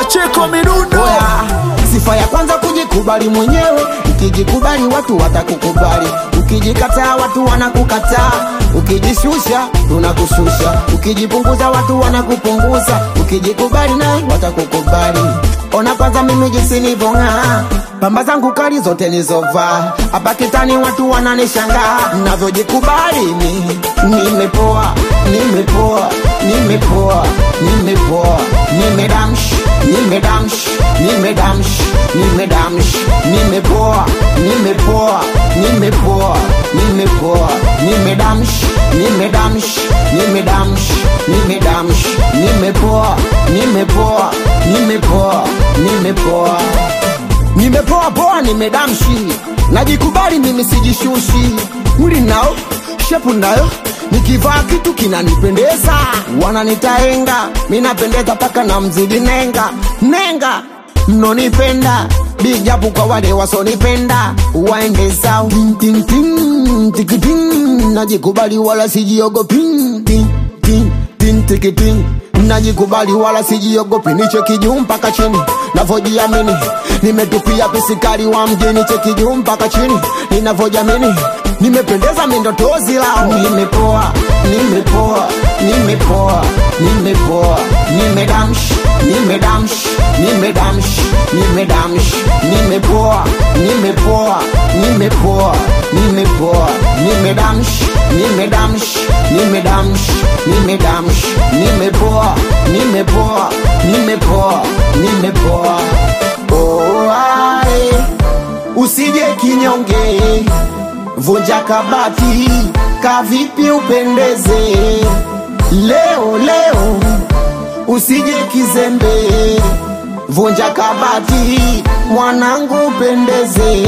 Pacheko Midundo. Sifa ya kwanza kujikubali mwenyewe. Ukijikubali watu watakukubali. Ukijikataa watu wanakukataa. Ukijishusha tunakushusha. Ukijipunguza watu wanakupunguza. Ukijikubali naye watakukubali. Ona kwanza mimi jinsi nilivong'aa. Pamba zangu kali zote nizovaa. Hapa kitani watu wananishangaa. Ninavyojikubali mimi nimepoa, nimepoa, nimepoa, nimepoa, nimedamsh, nimedamsh, nimedamsh, nimedamsh, nimepoa, nimepoa, nimepoa, nimepoa, nimedamsh, nimedamsh, nimedamsh, nimedamsh, nimepoa, nimepoa, nimepoa, nimepoa. Nimepoa poa nimedamshi. Najikubali mimi sijishushi. Mwili nao, shepu nayo. Nikivaa kitu kinanipendeza. Wananitaenga, mimi napendeza paka na mzidi nenga. Nenga, mnonipenda. Big up kwa wale wasonipenda. Waende zao. Ting ting ting, tiki ting. Najikubali wala sijiogopi. Ting ting ting, tiki ting. Najikubali wala sijiogopi. Nicheki juu mpaka chini navyojiamini. Nimetupia pisikali wa mjini. Cheki juu mpaka chini ninavyojiamini. Nimependeza mindotozi lao. Nimepoa, nimepoa, nimepoa, nimepoa, nimedamsh, nimedamsh, nimedamsh, nimedamsh, nimepoa, nimepoa, nimepoa, nimepoa, nimedamsh, nimedamsh, nimedamsh, nimedamsh, nimepoa, nimepoa, nimepoa, nimepoa. Oh, ae, usije kinyonge. Vunja kabati, kavipi upendeze. Leo, leo, usije kizembe. Vunja kabati, mwanangu upendeze.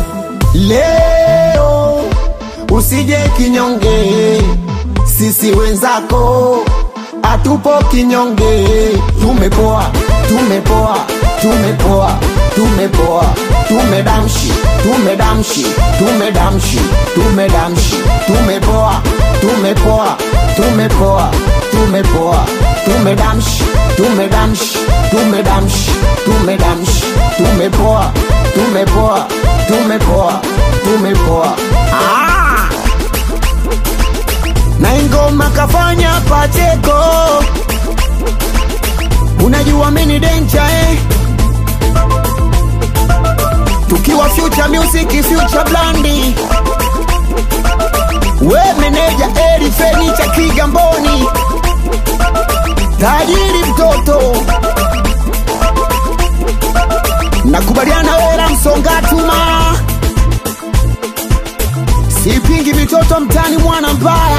Leo, usije kinyonge. Sisi wenzako, atupo kinyonge. Tumepoa, tumepoa, tumepoa, tumepoa, tumedamshi, tumedamshi, tumedamshi, tumedamshi, tumepoa, tumepoa, tumepoa, tumepoa, tumedamshi, tumedamshi, tumedamshi, tumedamshi, tumepoa, tumepoa, tumepoa, tumepoa. Na ingoma kafanya Pacheko. Unajua mini danger tukiwa future music, future blandi. We meneja Eri Fenicha Kigamboni. Tajiri mtoto. Nakubaliana wera Msongatuma. Sipingi mitoto mtani mwana mbaya.